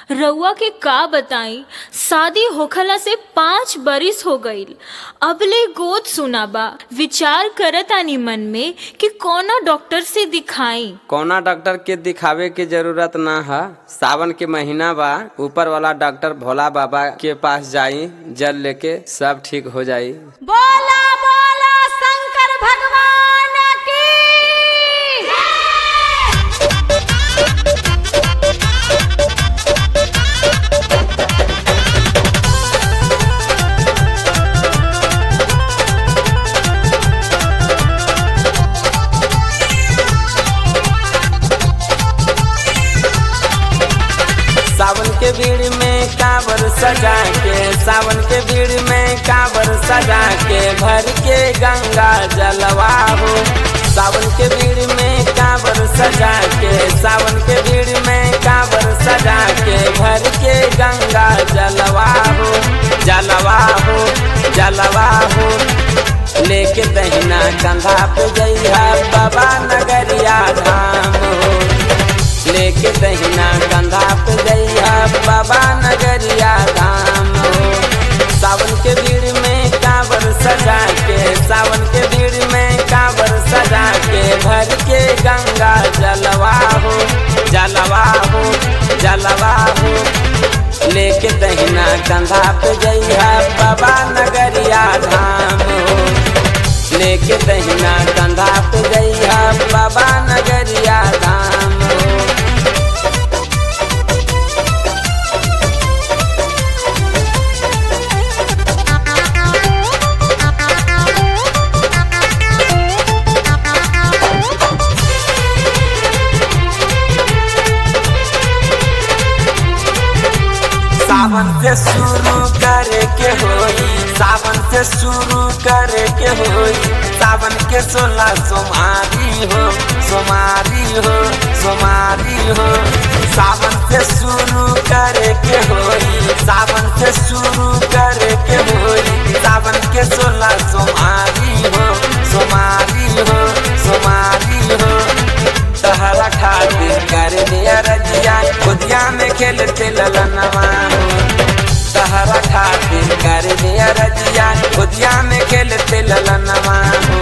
रउआ के का बताई, शादी होखला से 5 बरिस हो गईल, अबले गोद सुना बा। विचार करत आनी मन में कि कौना डॉक्टर से दिखाई। कौना डॉक्टर के दिखावे के जरूरत ना है। सावन के महीना बा, ऊपर वाला डॉक्टर भोला बाबा के पास जाई, जल लेके सब ठीक हो जाई। बोला बोला शंकर भगवान की सावन के भीड़ में कांवर सजा के, सावन के भीड़ में कांवर सजा के भर के गंगा जलवा हो। सावन के भीड़ में कांवर सजा के, सावन के भीड़ में कांवर सजा के भर के गंगा जलवा हो, जलवा हो, जलवा हो। लेके दहिना कंधा पे जइहा बाबा नगरिया धाम हो, लेके दहिना कंधा पे जइहा बाबा नगरिया धाम हो। सावन के भीड़ में कांवर सजा के, सावन के भीड़ में कांवर सजा के भर के गंगा जलवा हो, जलवा हो, जलवा हो। लेके दहिना कंधा पे जइहा बाबा नगरिया धाम हो, लेके दहिना कंधा पे जइहा बाबा नगरिया धाम हो। सावन से शुरू करे के होई, सावन से शुरू करे के होई। सावन के 16 सोमारी हो, सोमारी हो, सोमारी हो। सावन से शुरू करे के होई, सावन से शुरू करे के होई। सावन के 16 सोमारी हो, सोमारी हो, सोमारी हो। तहरा खातिर कर दिया रजिया, खुदिया में खेलते ललनवा हो। तहरा खातिर कर दिया रजिया, खुदिया में खेलते ललनवा हो।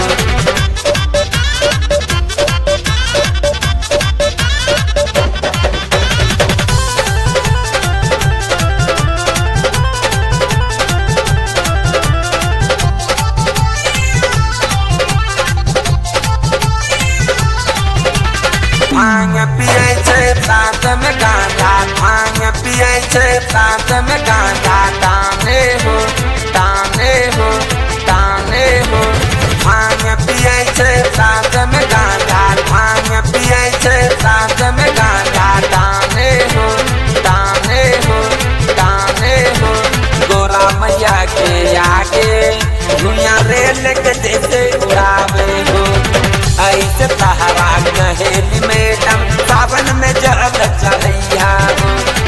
भांग पिए छै साथ में गांजा, भांग पिए छै साथ में गांजा। ताने हो, ताने हो, ताने हो। भांग पिए छै साथ में गांजा, भांग पिए छै साथ में गांजा। ताने हो, ताने हो, ताने हो। गोरा मैया के आगे दुनिया रेल के जैसे उड़ावे हो। ऐसे तहरा कहेली मैडम सावन में जल चढ़ैया हो।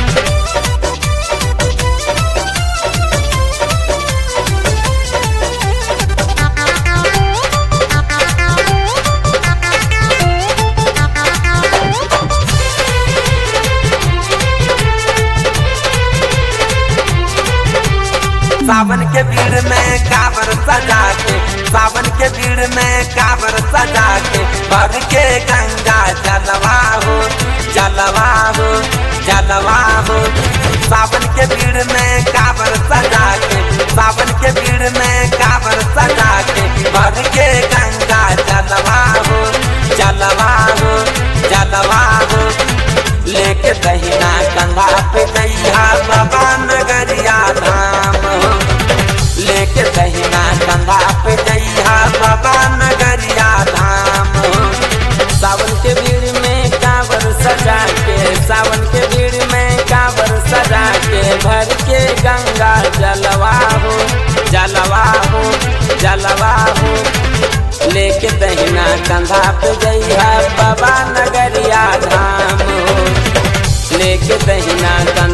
सावन के भीड़ में कांवर सजा के, सावन के भीड़ में कांवर सजा के भर के गंगा जलवा हो, जलवा हो, जलवा हो। सावन के भीड़ में कांवर सजा के, सावन के भीड़ में कांवर सजा के भर के गंगा जलवा हो, जलवा हो, जलवा हो। लेके दहिना कंधा पे जइहा बाबा नगरिया धाम हो, लेके दहिना कंधा पे जइहा बाबा नगरिया धाम हो। सावन के भीड़ में कांवर सजा के, सावन के भीड़ में कांवर सजा के भर के गंगा जलवा हो, जलवा हो, जलवा हो। लेके दहिना कंधा पे जइहा बाबा नगरिया धाम हो, लेके दहिना कंधा